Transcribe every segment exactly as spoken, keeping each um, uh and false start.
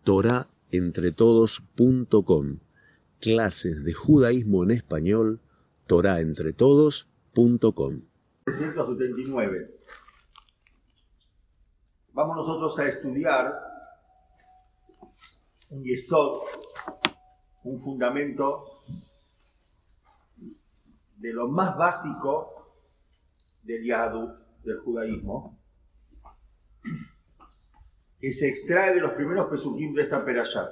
torah entre todos punto com. Clases de judaísmo en español, torah entre todos punto com. trescientos setenta y nueve. Vamos nosotros a estudiar un yesod, un fundamento de lo más básico del Yahadut, del judaísmo, que se extrae de los primeros pesukim de esta perashá.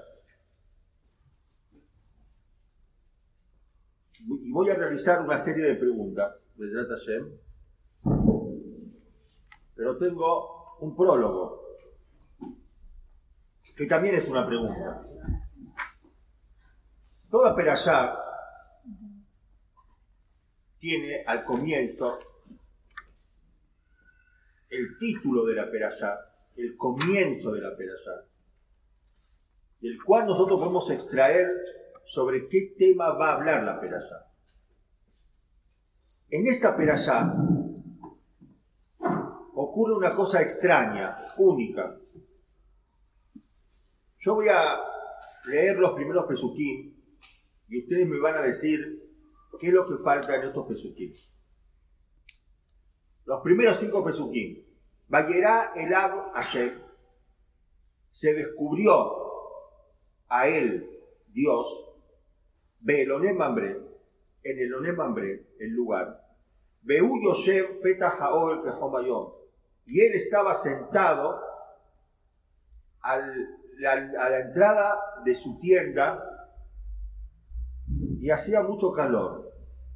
Y voy a realizar una serie de preguntas, Bezrat Hashem, pero tengo un prólogo, que también es una pregunta. Toda perashá tiene al comienzo el título de la perashá, el comienzo de la perashá, del cual nosotros podemos extraer sobre qué tema va a hablar la perashá. En esta perashá ocurre una cosa extraña, única. Yo voy a leer los primeros pesukim y ustedes me van a decir qué es lo que falta en estos pesukim. Los primeros cinco pesukim. Vayerá Elav Hashem, se descubrió a él, Dios, Be'elonem Mamre, en el Onem Mamre, el lugar, Be'u Yoshem Petah Ha'ol Kehomayom, y él estaba sentado al, la, a la entrada de su tienda y hacía mucho calor.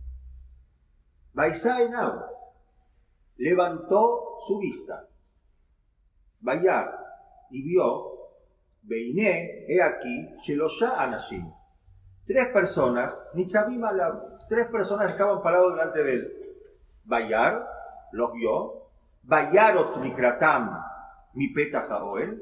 Vaisá Enab, levantó su vista, Vayar, y vio, Beiné, he aquí, Shelosha Anashim, tres personas, Nitzavim Alav, tres personas estaban parados delante de él. Vayar, los vio, Vayarot Nikratam, mi Petah Ha'ol,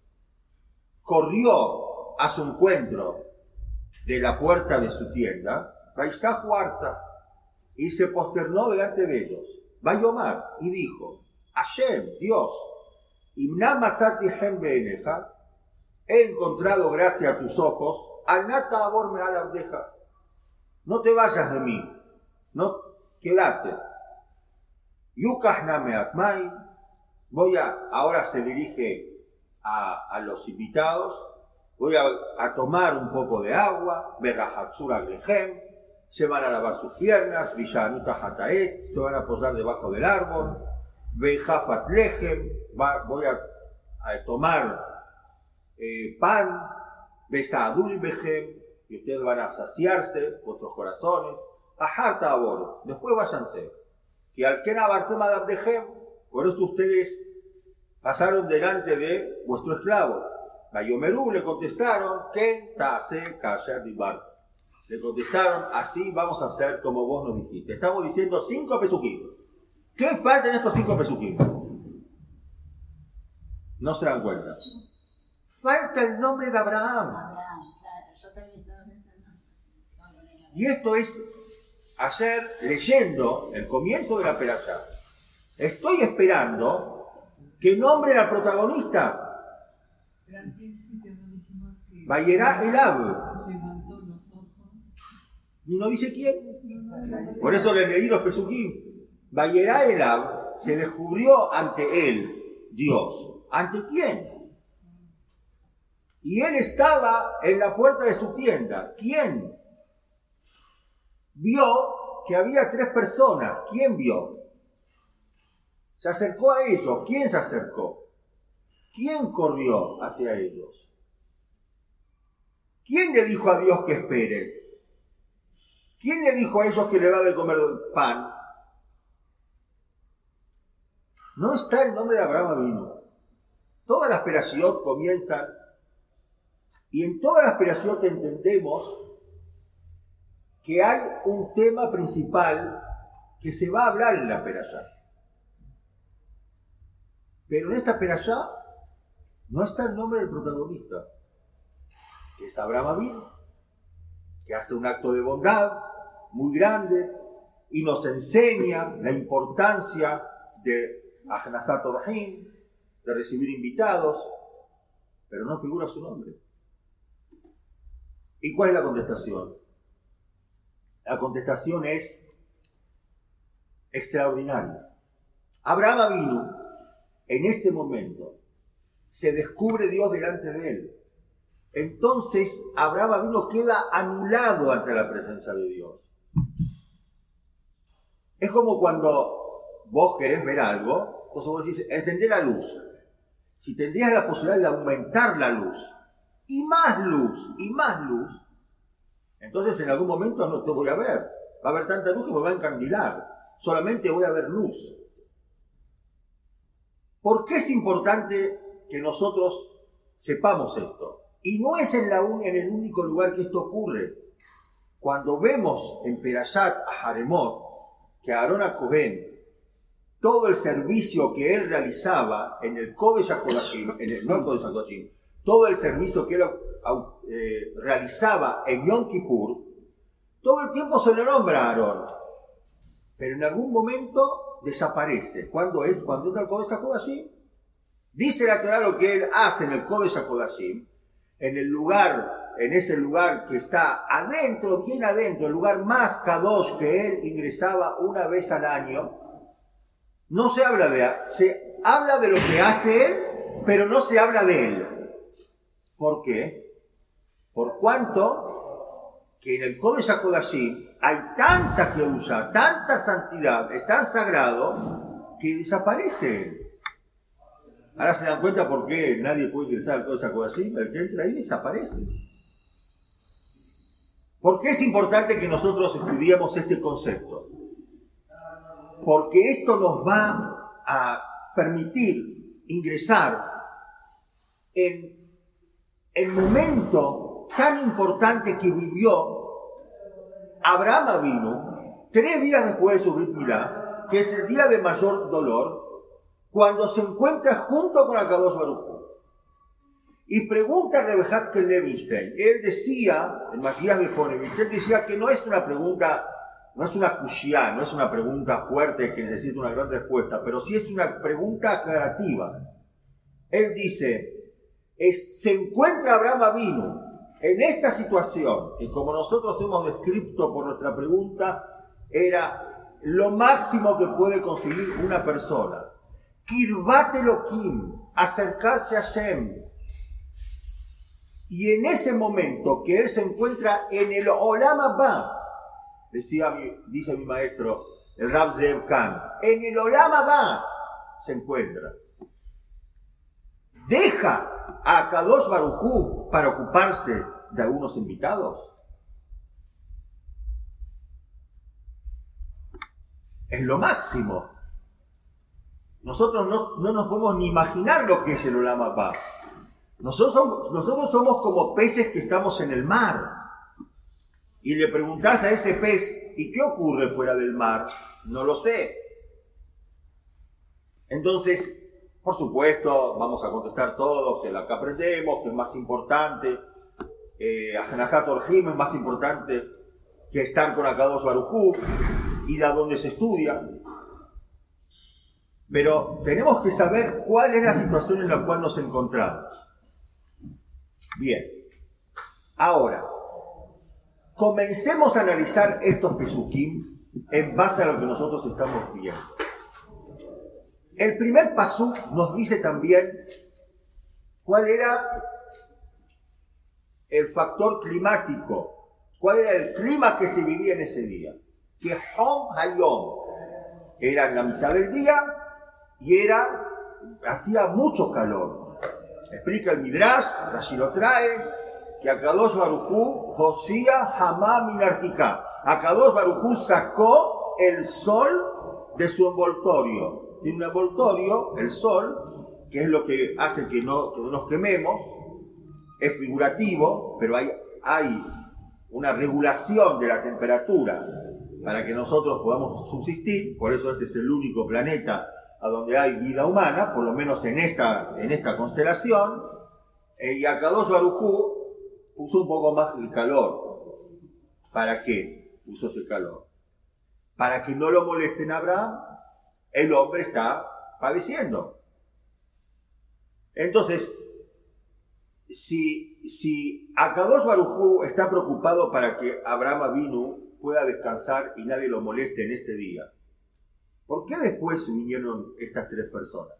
corrió a su encuentro de la puerta de su tienda, Vaishkahu Arza, y se posternó delante de ellos. Vayomar, y dijo, Hashem, Dios, Imna matzati hem be'eneja, he encontrado gracia a tus ojos, al nata aborme al abdeja, no te vayas de mí, no, quédate. Yukah me atmai, voy a, ahora se dirige a, a los invitados, voy a, a tomar un poco de agua, Berahatsura Glehem, se van a lavar sus piernas, Vishanuta Hataet, se van a posar debajo del árbol, Bejafat Lehem, voy a, a tomar eh, pan, Besadul Behem, y ustedes van a saciarse vuestros corazones, Aharta Abor, después váyanse. Y al que Nabartema Labdehem, por esto ustedes pasaron delante de vuestro esclavo. Bayomerú le contestaron, que Tase Kasher Dibar. Le contestaron, así vamos a hacer como vos nos dijiste. Estamos diciendo cinco pesukim. ¿Qué falta en estos cinco pesukim? No se dan cuenta. Falta el nombre de Abraham. Abraham, claro, yo también estaba pensando. Y esto es, ayer leyendo el comienzo de la perashá, estoy esperando que nombre al protagonista. Pero al principio no dijimos que Vayerá Elav. levantó los ojos. Y no dice quién. Por eso le leí los pesukim. Vayerá Elav, se descubrió ante él, Dios. ¿Ante quién? Y él estaba en la puerta de su tienda. ¿Quién? Vio que había tres personas. ¿Quién vio? Se acercó a ellos. ¿Quién se acercó? ¿Quién corrió hacia ellos? ¿Quién le dijo a Dios que espere? ¿Quién le dijo a ellos que le va de comer pan? No está el nombre de Abraham Avinu. Todas las perashiot comienzan, y en todas las perashiot entendemos que hay un tema principal que se va a hablar en la perashá. Pero en esta perashá no está el nombre del protagonista, que es Abraham Avinu, que hace un acto de bondad muy grande y nos enseña la importancia de Ahnasat Orahim, de recibir invitados. pero no figura su nombre. ¿Y cuál es la contestación? La contestación es extraordinaria. Abraham vino en este momento, se descubre Dios delante de él. Entonces Abraham vino queda anulado ante la presencia de Dios. Es como cuando vos querés ver algo, entonces vos decís, encendé la luz. Si tendrías la posibilidad de aumentar la luz, y más luz, y más luz, entonces en algún momento no te voy a ver. Va a haber tanta luz que me va a encandilar. Solamente voy a ver luz. ¿Por qué es importante que nosotros sepamos esto? Y no es en, la un, en el único lugar que esto ocurre. Cuando vemos en Perashat Haremot que Aarón HaKohen, todo el servicio que él realizaba en el Kodesh HaKodashim, en el no Kodesh HaKodashim, todo el servicio que él eh, realizaba en Yom Kippur, todo el tiempo se le nombra a Aarón, pero en algún momento desaparece. ¿Cuándo es? Cuando entra el Kodesh HaKodashim. Dice la Torah lo que él hace en el Kodesh HaKodashim, en el lugar, en ese lugar que está adentro, bien adentro, el lugar más kadosh que él ingresaba una vez al año. No se habla de, se habla de lo que hace él, pero no se habla de él. ¿Por qué? Por cuanto que en el Kodesh HaKodashim hay tanta Kedusha, tanta santidad, es tan sagrado, que desaparece él. Ahora se dan cuenta por qué nadie puede ingresar al Kodesh HaKodashim. El que entra ahí desaparece. ¿Por qué es importante que nosotros estudiemos este concepto? Porque esto nos va a permitir ingresar en el momento tan importante que vivió Abraham Avinu tres días después de su Brit Milá, que es el día de mayor dolor, cuando se encuentra junto con Akadosh Baruj Hu. Y pregunta a Rebbe Haskel Levinstein. Él decía, en Matías Bejonevich, él decía que no es una pregunta, no es una kushia, no es una pregunta fuerte que necesita una gran respuesta, pero sí es una pregunta aclarativa. Él dice, es, se encuentra Abraham Avinu en esta situación, que como nosotros hemos descrito por nuestra pregunta, era lo máximo que puede conseguir una persona. Kirvat Elohim, acercarse a Hashem. Y en ese momento que él se encuentra en el Olam Haba, decía mi, dice mi maestro, el Rav Zev Khan, en el Olam Haba se encuentra. Deja a Kadosh Baruj Hu para ocuparse de algunos invitados. Es lo máximo. Nosotros no, no nos podemos ni imaginar lo que es el Olam Haba. Nosotros somos, nosotros somos como peces que estamos en el mar. Y le preguntás a ese pez, ¿y qué ocurre fuera del mar? No lo sé. Entonces, por supuesto, vamos a contestar todos que la que aprendemos, que es más importante, eh, Ajenazat Orjim es más importante que estar con Akadosh Baruj Hu, y de donde se estudia. Pero tenemos que saber cuál es la situación en la cual nos encontramos. Bien, ahora, comencemos a analizar estos pesukim en base a lo que nosotros estamos viendo. El primer pasuk nos dice también cuál era el factor climático, cuál era el clima que se vivía en ese día. Que Hom Hayom era en la mitad del día y era, hacía mucho calor. Explica el Midrash, así lo trae, que Akadosh Baruj Hu Josía Hamá Minartika. Akadosh Baruj Hu sacó el sol de su envoltorio. Tiene un envoltorio, el sol, que es lo que hace que no, que no nos quememos. Es figurativo, pero hay, hay una regulación de la temperatura para que nosotros podamos subsistir. Por eso este es el único planeta a donde hay vida humana, por lo menos en esta, en esta constelación. Eh, y Akadosh Baruj Hu puso un poco más el calor. ¿Para qué puso ese calor? Para que no lo molesten a Abraham. El hombre está padeciendo. Entonces, si, si Akadosh Baruj Hu está preocupado para que Abraham Avinu pueda descansar y nadie lo moleste en este día, ¿por qué después vinieron estas tres personas?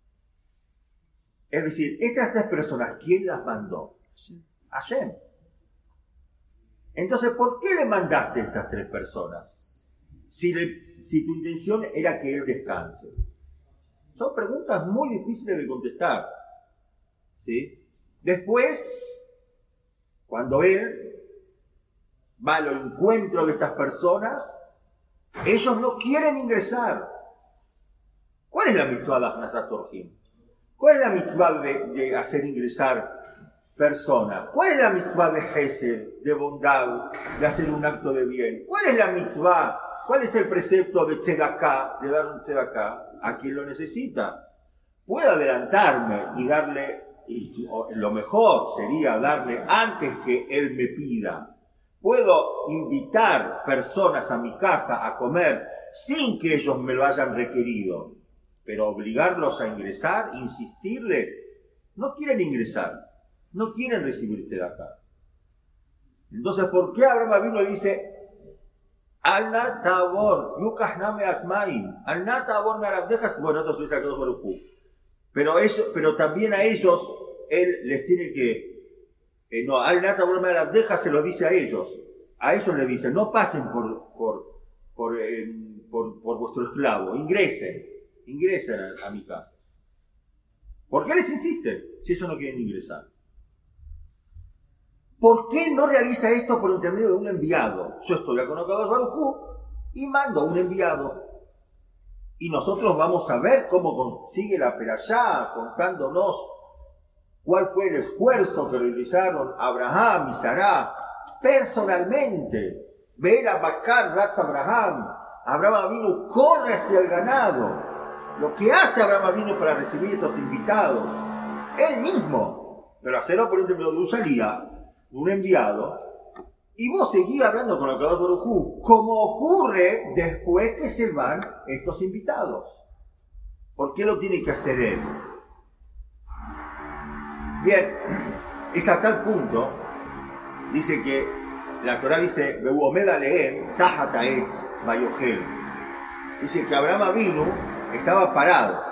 Es decir, estas tres personas, ¿quién las mandó? Hashem. Entonces, ¿por qué le mandaste a estas tres personas? Si, le, si tu intención era que él descanse. Son preguntas muy difíciles de contestar. ¿Sí? Después, cuando él va al encuentro de estas personas, ellos no quieren ingresar. ¿Cuál es la mitzvah de Achnasat Orjim? ¿Cuál es la mitzvah de, de hacer ingresar personas? ¿Cuál es la mitzvah de Hesed, de bondad, de hacer un acto de bien? ¿Cuál es la mitzvah? ¿Cuál es el precepto de tzedaká, de dar un tzedaká a quien lo necesita? Puedo adelantarme y darle, y lo mejor sería darle antes que él me pida. Puedo invitar personas a mi casa a comer sin que ellos me lo hayan requerido, pero obligarlos a ingresar, insistirles, no quieren ingresar, no quieren recibirte de acá. Entonces, ¿por qué Abraham Avinu dice Al-na tabor, yukahname atmaim, al-na tabor me arabdejas? Bueno, eso es Akadosh Baruj Hu. Pero eso, pero también a ellos él les tiene que eh, no, al-na tabor me arabdejas se lo dice a ellos. A ellos les dice, no pasen por por por, eh, por, por vuestro esclavo, ingresen, ingresen a, a mi casa. ¿Por qué les insisten si ellos no quieren ingresar? ¿Por qué no realiza esto por intermedio de un enviado? Yo estoy con Akadosh Baruj Hu y mando un enviado. Y nosotros vamos a ver cómo consigue la perashá, contándonos cuál fue el esfuerzo que realizaron Abraham y Sará personalmente. Ver a Bakar Ratz Abraham. Abraham Avinu corre hacia el ganado. Lo que hace Abraham Avinu para recibir estos invitados. Él mismo. Pero hacerlo por intermedio de un salía, un enviado, y vos seguís hablando con el Akadosh Baruj Hu, como ocurre después que se van estos invitados. ¿Por qué lo tiene que hacer él? Bien, es a tal punto, dice que la Torah dice, Beuomed aleem tajat ha'etz vayochel. Dice que Abraham Avinu estaba parado,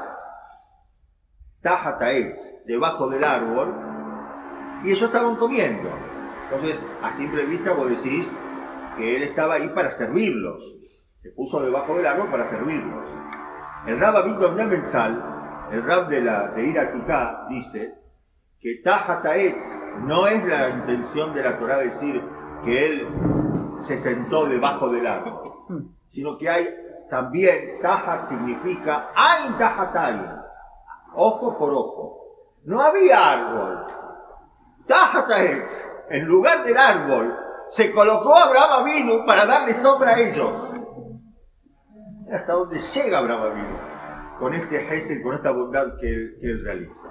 tajat ha'etz, debajo del árbol, y ellos estaban comiendo. Entonces, a simple vista vos decís que él estaba ahí para servirlos. Se puso debajo del árbol para servirlos. El Rab Avigdor Nebenzahl, el Rab de, la, de Ir Akiká, dice que Tajat Ha'etz no es la intención de la Torah decir que él se sentó debajo del árbol, sino que hay también, Tajat significa Ain Tajat Ain, ojo por ojo. No había árbol. Tajat Ha'etz, en lugar del árbol, se colocó Abraham Avinu para darle sombra a ellos. Hasta donde llega Abraham Avinu con este gesed, con esta bondad que él, que él realiza.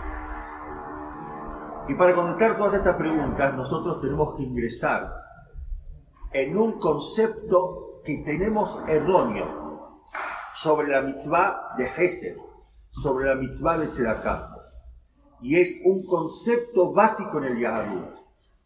Y para contestar todas estas preguntas, nosotros tenemos que ingresar en un concepto que tenemos erróneo sobre la mitzvah de gesed, sobre la mitzvah de tzedaká. Y es un concepto básico en el Yahadut.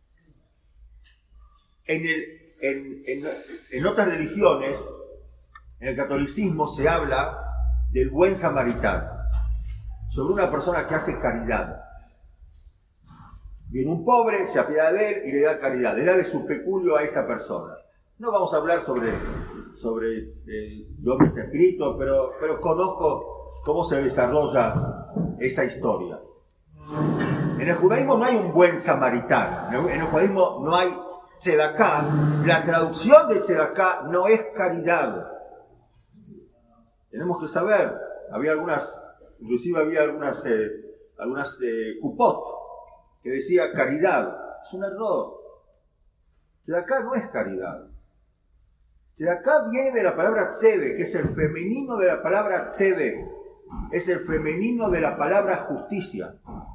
En, el, en, en, en otras religiones, en el catolicismo se habla del buen samaritano, sobre una persona que hace caridad. Viene un pobre, se apiada de él y le da caridad, le da de su peculio a esa persona. No vamos a hablar sobre, sobre eh, dónde está escrito, pero, pero conozco cómo se desarrolla esa historia. En el judaísmo no hay un buen samaritano, en el judaísmo no hay tzedaká. La traducción de tzedaká no es caridad. Tenemos que saber, había algunas, inclusive había algunas, eh, algunas eh, kupot que decía caridad. Es un error. Tzedaká no es caridad. Tzedaká viene de la palabra tzeve, que es el femenino de la palabra tzeve, es el femenino de la palabra justicia.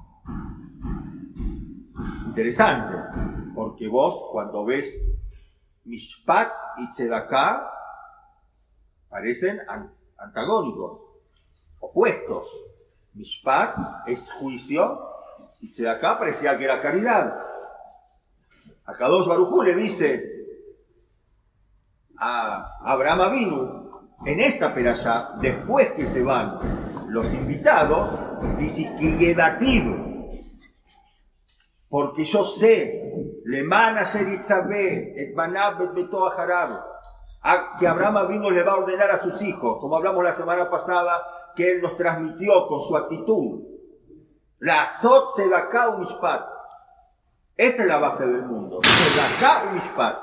Interesante, porque vos cuando ves Mishpat y Tzedaká parecen antagónicos, opuestos. Mishpat es juicio Y Tzedaká parecía que era caridad. Akadosh Baruj Hu le dice a Abraham Avinu, en esta perashá, después que se van los invitados, dice que Gedativ, porque yo sé, Leman Asher Yitzabé, Et Banav Bet Beto Aharab, que Abraham Avinu le va a ordenar a sus hijos, como hablamos la semana pasada, que él nos transmitió con su actitud. La Sot Tzedaká u'Mishpat. Esta es la base del mundo. Tzedaká u'Mishpat.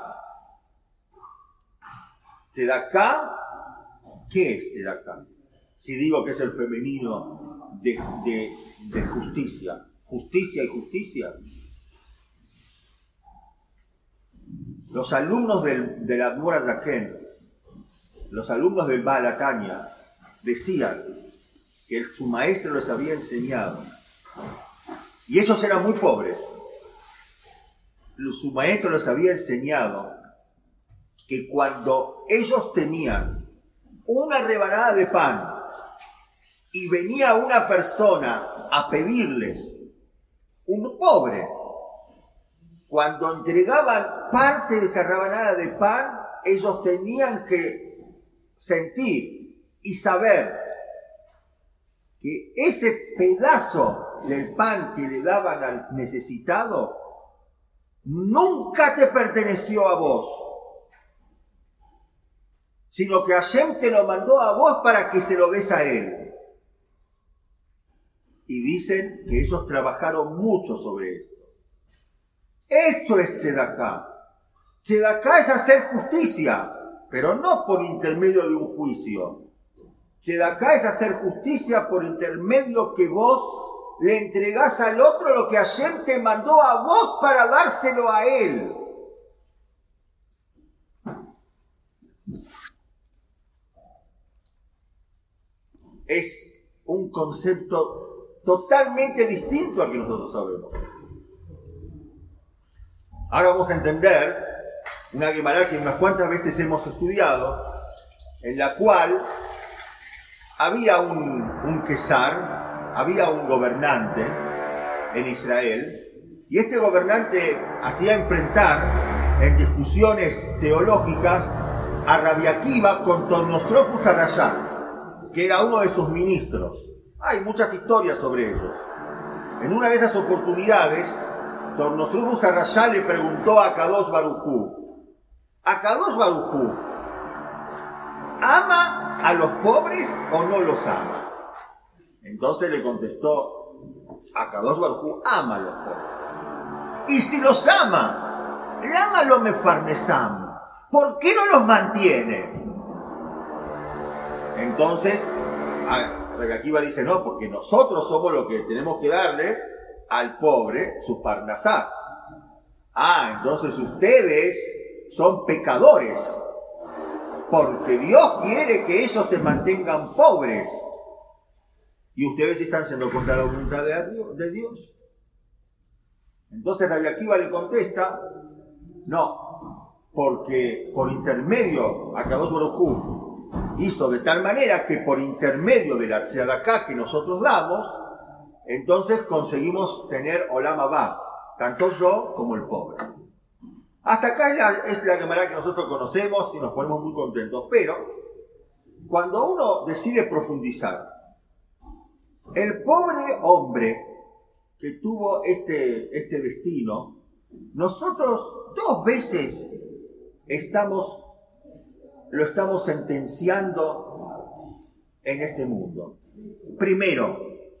Tzedaká, ¿qué es Tzedaká? Si digo que es el femenino de, de, de justicia. Justicia y justicia. Los alumnos del, del Admor HaZaken, los alumnos del Baal HaTanya, decían que su maestro les había enseñado, y ellos eran muy pobres, su maestro les había enseñado que cuando ellos tenían una rebanada de pan y venía una persona a pedirles, un pobre, cuando entregaban parte de esa rebanada de pan, ellos tenían que sentir y saber que ese pedazo del pan que le daban al necesitado nunca te perteneció a vos, sino que Hashem te lo mandó a vos para que se lo des a él. Y dicen que ellos trabajaron mucho sobre esto. Esto es Tzedaká. Tzedaká es hacer justicia, pero no por intermedio de un juicio. Tzedaká es hacer justicia por intermedio que vos le entregás al otro lo que Hashem te mandó a vos para dárselo a él. Es un concepto totalmente distinto al que nosotros sabemos. Ahora vamos a entender una Gemara que unas cuantas veces hemos estudiado, en la cual había un, un Quesar, había un gobernante en Israel, y este gobernante hacía enfrentar en discusiones teológicas a Rabbi Akiva con Tornostrophus HaRashá, que era uno de sus ministros. Hay muchas historias sobre ello. En una de esas oportunidades, Tornostrophus HaRashá le preguntó a Kadosh Baruj Hu, ¿a Kadosh Baruj Hu ama a los pobres o no los ama? Entonces le contestó, a Kadosh Baruj Hu ama a los pobres. Y si los ama, lama lo mefarnesam, ¿por qué no los mantiene? Entonces, Rabbi Akiva dice, no, porque nosotros somos los que tenemos que darle al pobre su parnasá. Ah, entonces ustedes son pecadores, porque Dios quiere que ellos se mantengan pobres. Y ustedes están siendo contra la voluntad de Dios. Entonces Rabbi Akiva le contesta, no, porque por intermedio Akadosh Baruj Hu hizo de tal manera que por intermedio de la tzedaká que nosotros damos, entonces conseguimos tener Olam Haba, tanto yo como el pobre. Hasta acá es la, es la Gemara que nosotros conocemos y nos ponemos muy contentos, pero cuando uno decide profundizar, el pobre hombre que tuvo este, este destino, nosotros dos veces estamos, lo estamos sentenciando en este mundo. Primero,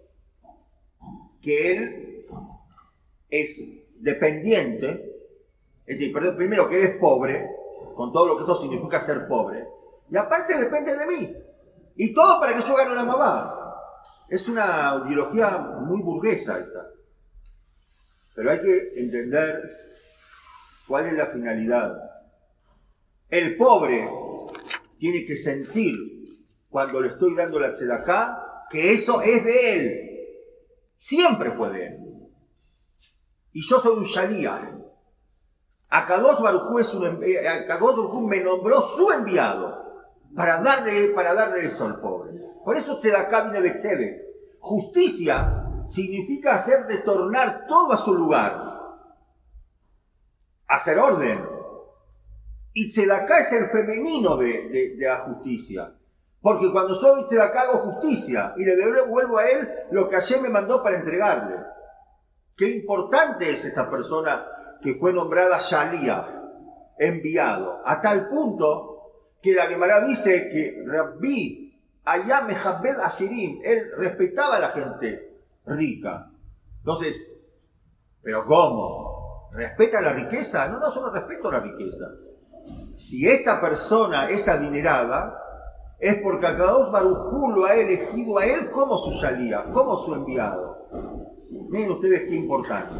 que él es dependiente, es decir, perdón, primero que él es pobre, con todo lo que esto significa ser pobre, y aparte depende de mí, y todo para que yo gane una mamá. Es una ideología muy burguesa esa, pero hay que entender cuál es la finalidad. El pobre tiene que sentir, cuando le estoy dando la tzedaká, que eso es de él. Siempre fue de él. Y yo soy un shalíah. Akadosh Baruj Hu es un, Akadosh Baruj Hu me nombró su enviado para darle, para darle eso al pobre. Por eso tzedaká viene de tzedek. Justicia significa hacer retornar todo a su lugar, hacer orden. Y tzedaká es el femenino de, de, de la justicia. Porque cuando soy tzedaká hago justicia y le devuelvo a él lo que ayer me mandó para entregarle. Qué importante es esta persona que fue nombrada Shalía, enviado, a tal punto que la Gemara dice que Rabbi allá Mehabed Ashirim, él respetaba a la gente rica. Entonces, ¿pero cómo? ¿Respeta la riqueza? No, no, solo respeto la riqueza. Si esta persona es adinerada, es porque Akadosh Baruj Hu lo ha elegido a él como su Shalía, como su enviado. Miren ustedes qué importante.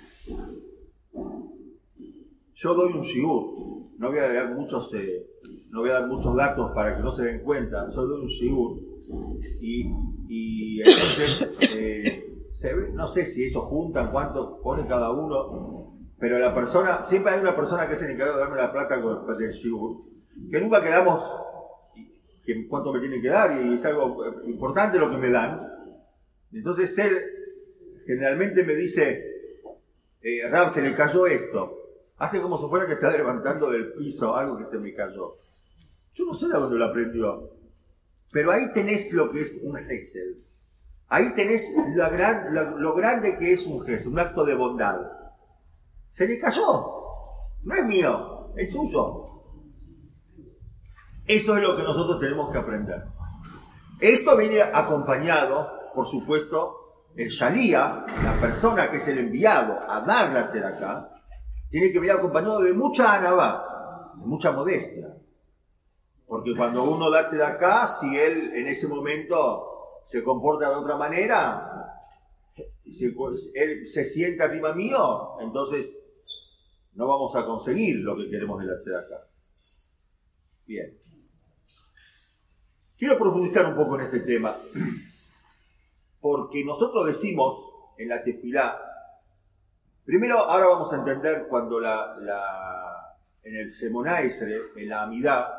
Yo doy un shiur, no voy a dar muchos, eh, no voy a dar muchos datos para que no se den cuenta. Yo doy un shiur y, y entonces eh, se ve, no sé si ellos juntan, cuánto pone cada uno, pero la persona, siempre hay una persona que es el encargado de darme la plata con el shiur, que nunca quedamos que cuánto me tienen que dar y es algo importante lo que me dan. Entonces él generalmente me dice, eh, Rab, se le cayó esto. Hace como si fuera que está levantando del piso algo que se me cayó. Yo no sé de dónde lo aprendió. Pero ahí tenés lo que es un gesed. Ahí tenés lo, gran, lo, lo grande que es un gesed, un acto de bondad. Se le cayó. No es mío, es suyo. Eso es lo que nosotros tenemos que aprender. Esto viene acompañado, por supuesto, el Shalía, la persona que es el enviado a dar la tzedaká, tiene que venir acompañado de mucha anabá, de mucha modestia. Porque cuando uno da tzedaká, si él en ese momento se comporta de otra manera, si él se siente arriba mío, entonces no vamos a conseguir lo que queremos de la tzedaká. Bien. Quiero profundizar un poco en este tema, porque nosotros decimos en la tefilá, primero, ahora vamos a entender cuando la, la, en el Shemona Esrei, en la Amidá,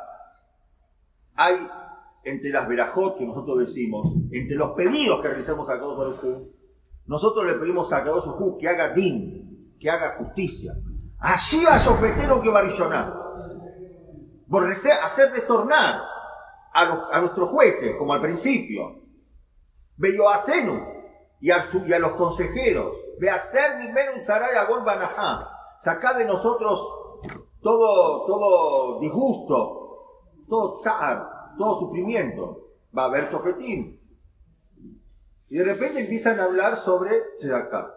hay entre las verajot que nosotros decimos, entre los pedidos que realizamos a Akadosh Baruj Hu, nosotros le pedimos a Akadosh Baruj Hu que haga din, que haga justicia. Allí va sofetero que va a rishonar. Por hacer retornar a, los, a nuestros jueces, como al principio. Bello Acenu y a, y a los consejeros. Ve a hacer ni menos zaray a gol banajá. Sacá de nosotros todo, todo disgusto, todo tzar, todo sufrimiento. Va a haber sofetín. Y de repente empiezan a hablar sobre tzedaká.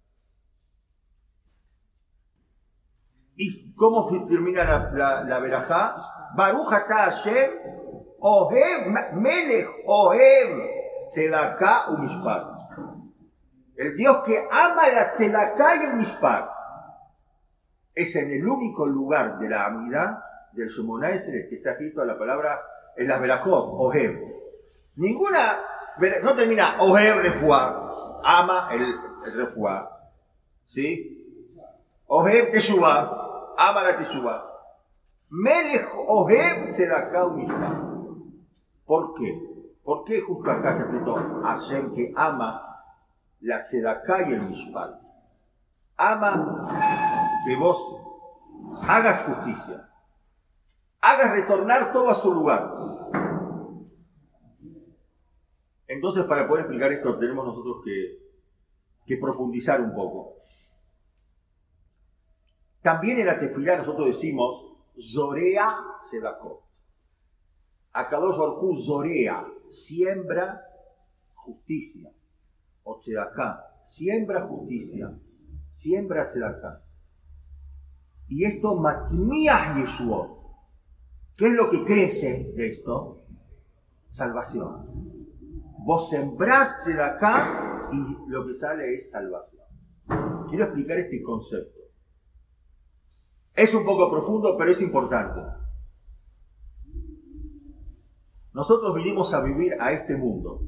¿Y cómo termina la, la, la verajá? Baruch atah Hashem, ohev, melech ohev, tzedaká u mishpat. El Dios que ama la tzedaká y el mishpat. Es en el único lugar de la amidad del Shemona Esrei que está escrito la palabra en las verajot, ohev. Ninguna, no termina ohev refuá, ama el, el refuá. ¿Sí? Ohev teshuvá. Ama la teshuvá. Melech ohev tzedaká u mishpat. ¿Por qué? ¿Por qué justo acá se escrito Hashem que ama la tzedaká y el mishpat? Ama que vos hagas justicia, hagas retornar todo a su lugar. Entonces, para poder explicar esto, tenemos nosotros que, que profundizar un poco. También en la tefilá nosotros decimos Zorea Tzedakot. Akadosh Baruj Hu Zorea, siembra justicia. O Tzedaká, siembra justicia, siembra Tzedaká. Y esto Matzmiach Yeshuot. ¿Qué es lo que crece de esto? Salvación. Vos sembrás Tzedaká y lo que sale es salvación. Quiero explicar este concepto. Es un poco profundo, pero es importante. Nosotros vinimos a vivir a este mundo.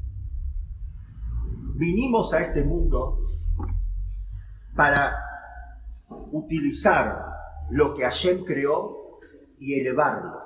Vinimos a este mundo para utilizar lo que Hashem creó y elevarlo.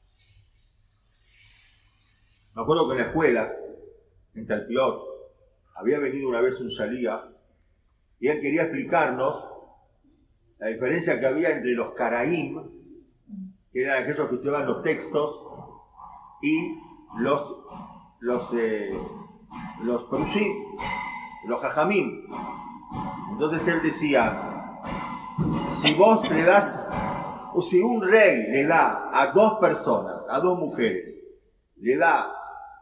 Me acuerdo que en la escuela, en Talpiot, había venido una vez un Shalía y él quería explicarnos la diferencia que había entre los Karaim, que eran aquellos que estudiaban los textos, y los los eh, los Perushim, los Jajamim. Entonces él decía, si vos le das, o si un rey le da a dos personas, a dos mujeres, le da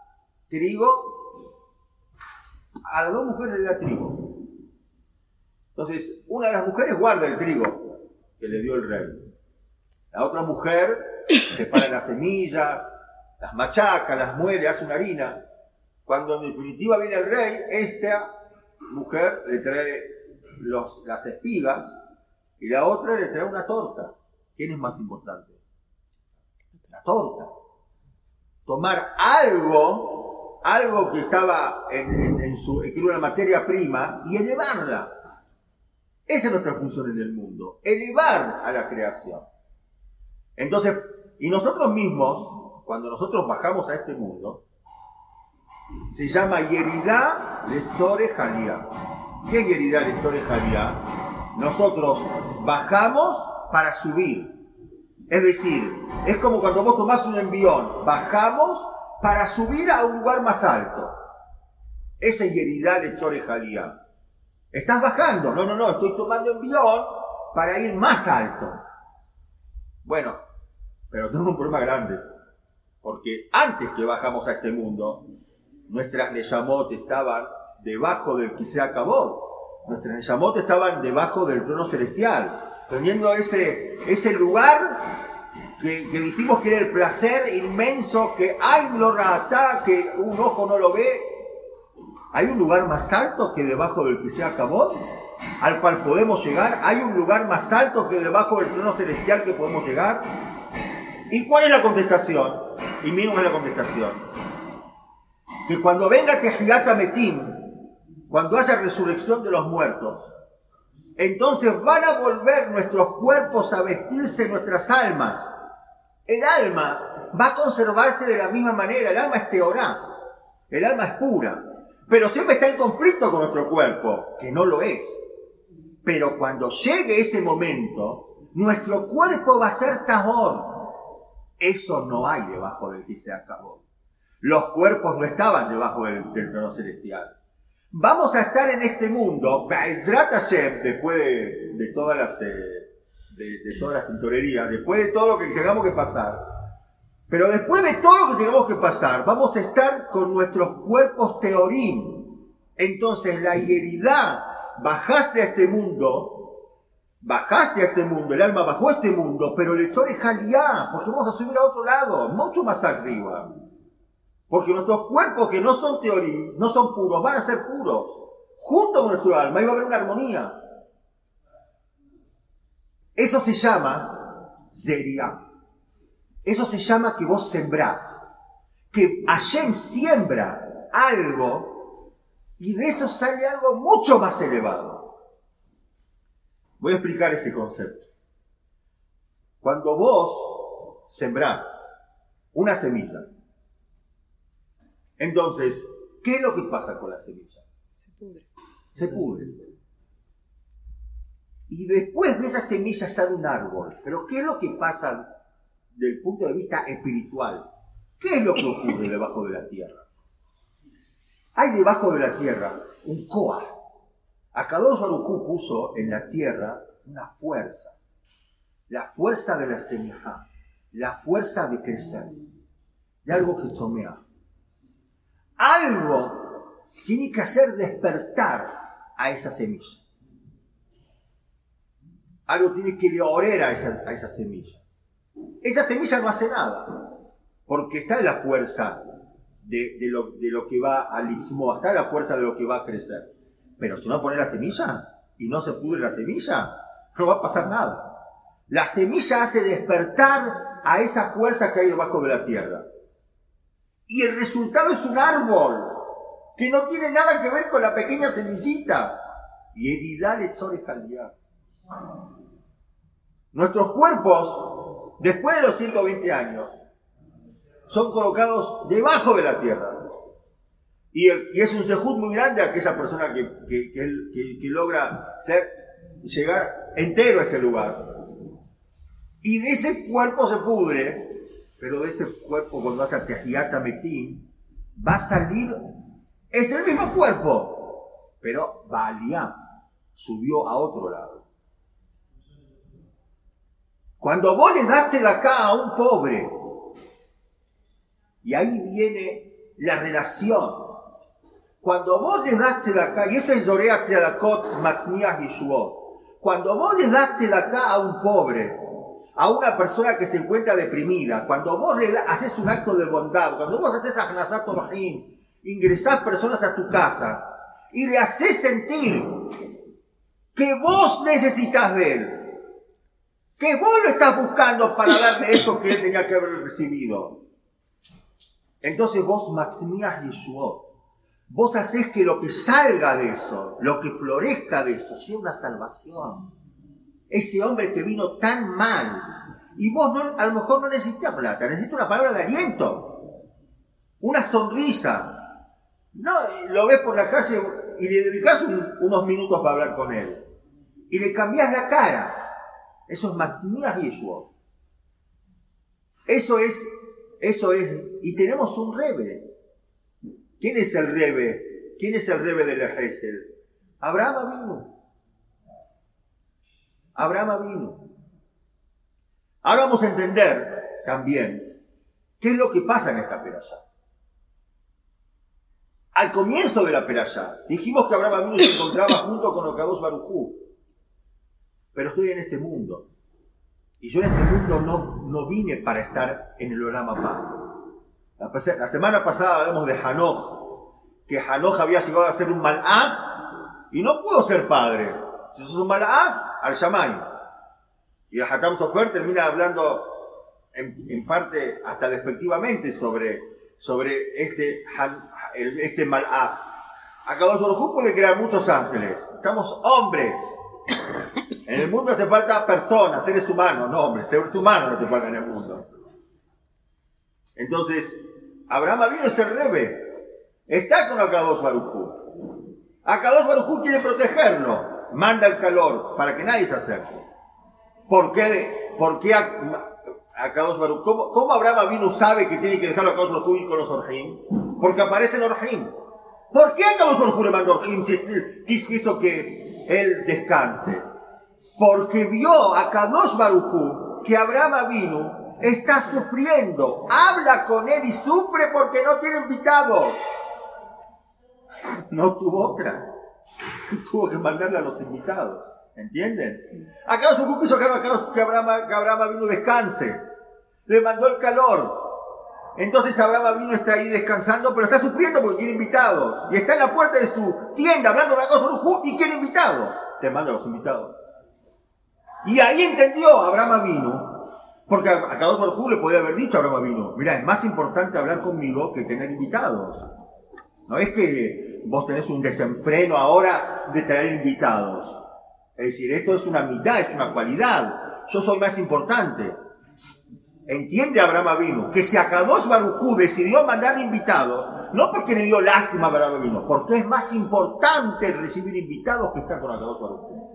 trigo, a las dos mujeres le da trigo. Entonces, una de las mujeres guarda el trigo que le dio el rey. La otra mujer separa las semillas, las machaca, las muele, hace una harina. Cuando en definitiva viene el rey, esta mujer le trae los, las espigas y la otra le trae una torta. ¿Quién es más importante? La torta. Tomar algo, algo que estaba en, en, en su, que era una materia prima, y elevarla. Esa es nuestra función en el mundo, elevar a la creación. Entonces, y nosotros mismos, cuando nosotros bajamos a este mundo, se llama Yeridá Letzore Jalía. ¿Qué es Yeridá Letzore Jalía? Nosotros bajamos para subir. Es decir, es como cuando vos tomás un envión, bajamos para subir a un lugar más alto. Eso es Yeridá Letzore Jalía. Estás bajando, no, no, no, estoy tomando envión para ir más alto. Bueno, pero tenemos un problema grande, porque antes que bajamos a este mundo, nuestras Neyamot estaban debajo del Kisei Kabod, nuestras Neyamot estaban debajo del trono celestial, teniendo ese, ese lugar que, que dijimos que era el placer inmenso, que hay lo rata, que un ojo no lo ve. ¿Hay un lugar más alto que debajo del Kisei Kabod al cual podemos llegar? ¿Hay un lugar más alto que debajo del trono celestial que podemos llegar? ¿Y cuál es la contestación? Y miren cuál es la contestación. Que cuando venga Tehiyat Hametim, cuando haya resurrección de los muertos, entonces van a volver nuestros cuerpos a vestirse nuestras almas. El alma va a conservarse de la misma manera. El alma es teorá, el alma es pura, pero siempre está en conflicto con nuestro cuerpo, que no lo es. Pero cuando llegue ese momento, nuestro cuerpo va a ser tahor. Eso no hay debajo del Kisei Kabod. Los cuerpos no estaban debajo del, del trono celestial. Vamos a estar en este mundo, Be'ezrat Hashem, después de, de todas las eh, de, de todas las tintorerías, después de todo lo que tengamos que pasar, pero después de todo lo que tengamos que pasar, vamos a estar con nuestros cuerpos teorim. Entonces la yeridá, bajaste a este mundo, bajaste a este mundo, el alma bajó a este mundo, pero el lector es jalía, porque vamos a subir a otro lado, mucho más arriba. Porque nuestros cuerpos que no son teorim, no son puros, van a ser puros, junto con nuestro alma, y va a haber una armonía. Eso se llama Zeriá. Eso se llama que vos sembrás, que Hashem siembra algo y de eso sale algo mucho más elevado. Voy a explicar este concepto. Cuando vos sembrás una semilla, entonces, ¿qué es lo que pasa con la semilla? Se pudre. Se pudre. Y después de esa semilla sale un árbol. Pero ¿qué es lo que pasa desde el punto de vista espiritual? ¿Qué es lo que ocurre debajo de la tierra? Hay debajo de la tierra un Koah. Akadosh Baruj Hu puso en la tierra una fuerza. La fuerza de la semilla. La fuerza de crecer. De algo que chomea. Algo tiene que hacer despertar a esa semilla. Algo tiene que oler a esa, a esa semilla. Esa semilla no hace nada, porque está en la fuerza de, de, lo, de lo que va al istmo, está en la fuerza de lo que va a crecer. Pero si no pone la semilla y no se pudre la semilla, no va a pasar nada. La semilla hace despertar a esa fuerza que hay debajo de la tierra. Y el resultado es un árbol que no tiene nada que ver con la pequeña semillita. Y Yeridá Letzore Jalía. Nuestros cuerpos, después de los ciento veinte años, son colocados debajo de la tierra. Y, y es un sejud muy grande a aquella persona que, que, que, que, que logra ser, llegar entero a ese lugar. Y de ese cuerpo se pudre, pero de ese cuerpo cuando vas a Tehiyat Metim, va a salir, es el mismo cuerpo, pero Baliam subió a otro lado. Cuando vos le daste la acá a un pobre, y ahí viene la relación. Cuando vos le daste la acá, y eso es Zorea Tzedakot Matniah Yeshuot, cuando vos le daste la acá a un pobre, a una persona que se encuentra deprimida, cuando vos le da, haces un acto de bondad, cuando vos haces Achnasat Orahim, ingresás personas a tu casa y le haces sentir que vos necesitas de él, que vos lo estás buscando para darle eso que él tenía que haber recibido. Entonces vos Matniah Yeshuot, vos hacés que lo que salga de eso, lo que florezca de eso, sea una salvación. Ese hombre que vino tan mal, y vos no, a lo mejor no necesitas plata, necesitas una palabra de aliento, una sonrisa. No, lo ves por la calle y le dedicás un, unos minutos para hablar con él, y le cambiás la cara. Eso es Matniah Yeshuot. Eso es, eso es, y tenemos un Rebe. ¿Quién es el Rebe? ¿Quién es el Rebe del Ejésel? Abraham vino. Abraham vino. Ahora vamos a entender también qué es lo que pasa en esta perashá. Al comienzo de la perashá dijimos que Abraham vino y se encontraba junto con Okadosh Baruj Hu. Pero estoy en este mundo. Y yo en este mundo no, no vine para estar en el Olam Haba. La, la semana pasada hablamos de Hanoch, que Hanoch había llegado a ser un malach y no pudo ser padre. Si sos un malach, al Shamay. Y el Hatam Sofer termina hablando en, en parte hasta despectivamente sobre, sobre este, este malach. Akadosh Baruj Hu puede crear muchos ángeles. Estamos hombres. En el mundo hace falta personas, seres humanos, no hombres, seres humanos no hace falta en el mundo. Entonces, Abraham vino a ser Rebe, está con Akadosh Baruj Hu. Akadosh Baruj Hu quiere protegerlo, manda el calor para que nadie se acerque. ¿Por qué? ¿Por qué Akadosh Baruj Hu? ¿Cómo, ¿Cómo Abraham vino sabe que tiene que dejarlo a Akadosh Baruj Hu ir con los Orjim? Porque aparecen Orjim. ¿Por qué Akadosh Baruj Hu le mandó Orjim si quiso que él descanse? Porque vio a Akadosh Baruj Hu que Abraham vino está sufriendo, habla con él y sufre porque no tiene invitados. No tuvo otra, tuvo que mandarle a los invitados, ¿entienden? Akadosh Baruj Hu quiso que Abraham, que Abraham vino descanse, le mandó el calor. Entonces Abraham vino, está ahí descansando, pero está sufriendo porque quiere invitados. Y está en la puerta de su tienda hablando con Akadosh Baruj Hu y quiere invitados. Te manda a los invitados. Y ahí entendió Abraham vino, porque a Akadosh Baruj Hu le podía haber dicho a Abraham vino, mira, es más importante hablar conmigo que tener invitados. No es que vos tenés un desenfreno ahora de traer invitados. Es decir, esto es una mitad, es una cualidad. Yo soy más importante. Entiende Abraham vino que si Akadosh Baruj Hu decidió mandarle invitados, no porque le dio lástima a Abraham vino, porque es más importante recibir invitados que estar con Akadosh Baruj Hu.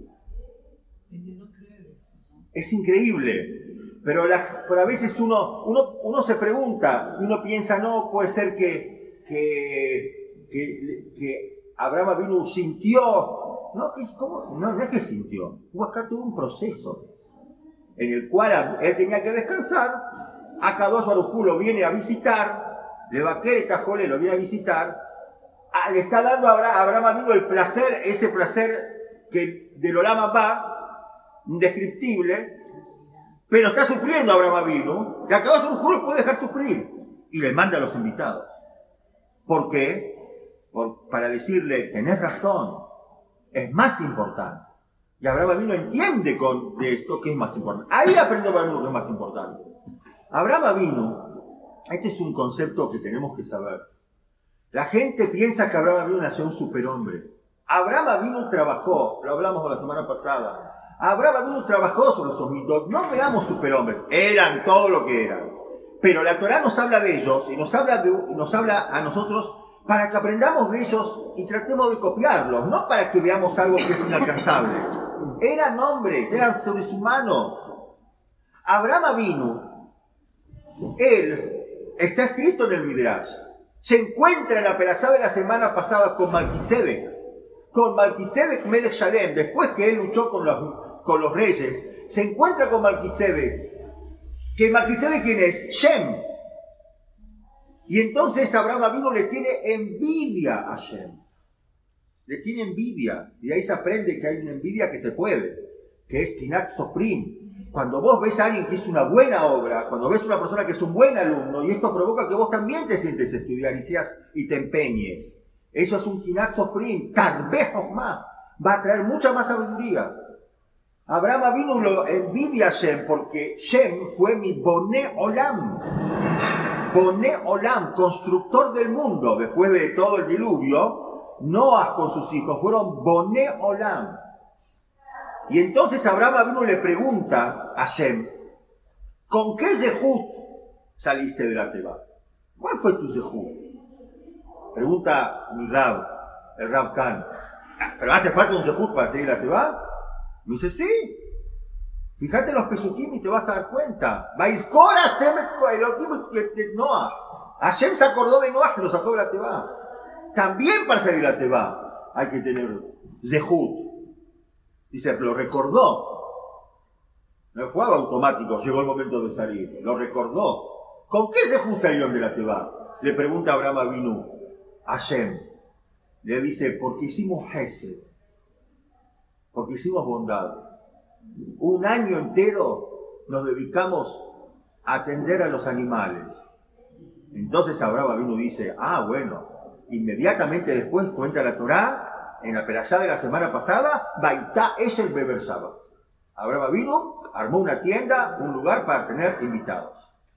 Es increíble, pero, la, pero a veces uno, uno, uno se pregunta, uno piensa, no, puede ser que, que, que, que Abraham vino sintió, no, que, ¿cómo? no, no es que sintió, hubo acá todo un proceso en el cual él tenía que descansar, Akadosh Baruj Hu lo viene a visitar, le va a querer Tajolé, lo viene a visitar, a, le está dando a Abraham vino el placer, ese placer que del Olam Haba, indescriptible, pero está sufriendo Abraham vino, y Akadosh Baruj Hu lo puede dejar sufrir, y le manda a los invitados. ¿Por qué? Por, para decirle, tenés razón, es más importante. Y Abraham vino entiende con, de esto que es más importante. Ahí aprendió Abraham vino que es más importante. Abraham vino, este es un concepto que tenemos que saber. La gente piensa que Abraham vino nació un superhombre. Abraham vino trabajó, lo hablamos la semana pasada, Abraham vino trabajó sobre esos mitos. No veamos superhombres, eran todo lo que eran. Pero la Torá nos habla de ellos y nos habla, de, nos habla a nosotros para que aprendamos de ellos y tratemos de copiarlos, no para que veamos algo que es inalcanzable. Eran hombres, eran seres humanos. Abraham Avinu, él está escrito en el Midrash, se encuentra en la perashá de la semana pasada con Malquisedec, con Malquisedec Melech Shalem, después que él luchó con los, con los reyes, se encuentra con Malquisedec, que Malquisedec ¿quién es? Shem. Y entonces Abraham Avinu le tiene envidia a Shem, le tiene envidia, y de ahí se aprende que hay una envidia que se puede, que es Kinat Sofrim. Cuando vos ves a alguien que hizo una buena obra, cuando ves a una persona que es un buen alumno, y esto provoca que vos también te sientes a estudiar y, seas, y te empeñes. Eso es un Kinat Sofrim, Tarbeh Jochma, va a traer mucha más sabiduría. Abraham Avinu lo envidia a Shem porque Shem fue mi Boné Olam. Boné Olam, constructor del mundo. Después de todo el diluvio, Noah con sus hijos fueron Boné Olam. Y entonces Abraham Avinu le pregunta a Shem, ¿con qué zehut saliste de la Teba? ¿Cuál fue tu zehut? Pregunta mi Rab, el Rab Khan. ¿Pero hace falta un zehut para seguir la Teba? Me dice, sí. Fíjate en los pesukim y te vas a dar cuenta. Hashem se acordó de Noah que lo sacó de la Teba. También para salir de la Teba hay que tener zehut. Dice, lo recordó. No fue algo automático, llegó el momento de salir. Lo recordó. ¿Con qué se justa el de la Teba? Le pregunta Abraham Avinu a Hashem. Le dice, porque hicimos Hesed. Porque hicimos bondad. Un año entero nos dedicamos a atender a los animales. Entonces Abraham Avinu dice, ah, bueno. Inmediatamente después cuenta la Torá, en la perashá de la semana pasada, Baitá Eshel Beber Shabbat. Abraham Avinu armó una tienda, un lugar para tener invitados.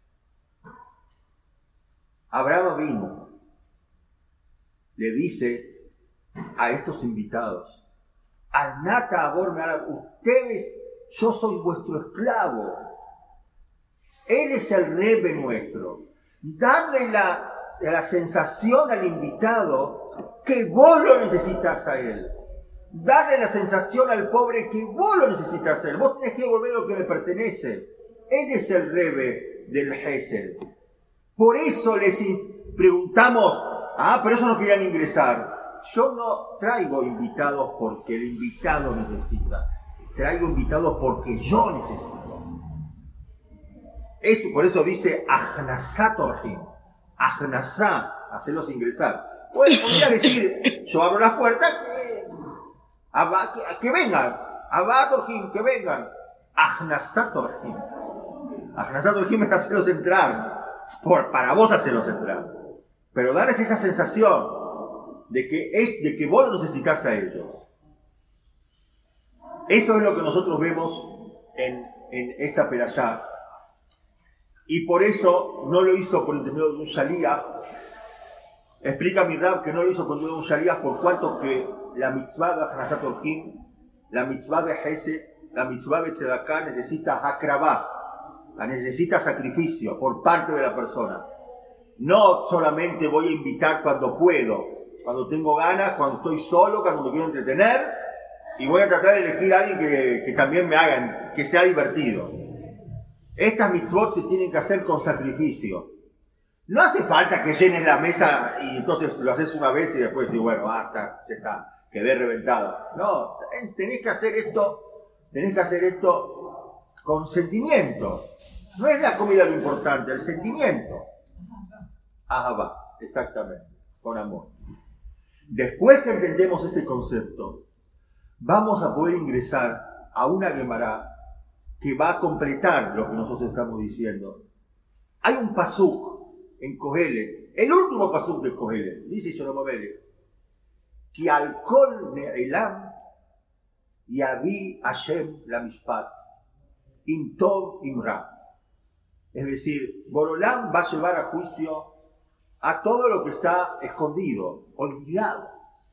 Abraham Avinu le dice a estos invitados, Anata Abor Me'alav, ustedes, yo soy vuestro esclavo. Él es el Rebbe nuestro. Darle la, la sensación al invitado que vos lo necesitas a él. Darle la sensación al pobre que vos lo necesitas a él. Vos tenés que devolver lo que le pertenece. Él es el Rebbe del Hesed. Por eso les preguntamos, ah, pero eso no querían ingresar. Yo no traigo invitados porque el invitado necesita. Traigo invitados porque yo necesito. Esto, por eso dice Ajnasat Orhim. Ajnasá, hacerlos ingresar. Pues podría decir, yo abro las puertas, que, que, que vengan. Abad Orhim, que vengan. Ajnasat Orhim. Ajnasat Orhim es hacerlos entrar. Por, para vos hacerlos entrar. Pero darles esa sensación de que, es, de que vos lo necesitas a ellos. Eso es lo que nosotros vemos en, en esta perashá. Y por eso no lo hizo por intermedio de un shalíah. Explica mi Rab que no lo hizo por intermedio de un shalíah por cuanto que la mitzvah de Ajnasat Orhim, la mitzvah de Hesed, la mitzvah de Tzedaká necesita hakravá, necesita sacrificio por parte de la persona. No solamente voy a invitar cuando puedo, cuando tengo ganas, cuando estoy solo, cuando me quiero entretener, y voy a tratar de elegir a alguien que, que también me haga, que sea divertido. Estas mitzvot se tienen que hacer con sacrificio. No hace falta que llenes la mesa y entonces lo haces una vez y después dices, bueno, basta, ya está, quedé reventado. No, tenés que hacer esto, tenés que hacer esto con sentimiento. No es la comida lo importante, el sentimiento. Ahabá, exactamente, con amor. Después que entendemos este concepto, vamos a poder ingresar a una Gemara que va a completar lo que nosotros estamos diciendo. Hay un pasuk en Kohelet, el último pasuk de Kohelet, dice Shalom Amelech, que al kol ne'elam yavi Hashem la mishpat, im tov im ra. Es decir, Borolam va a llevar a juicio a todo lo que está escondido, olvidado.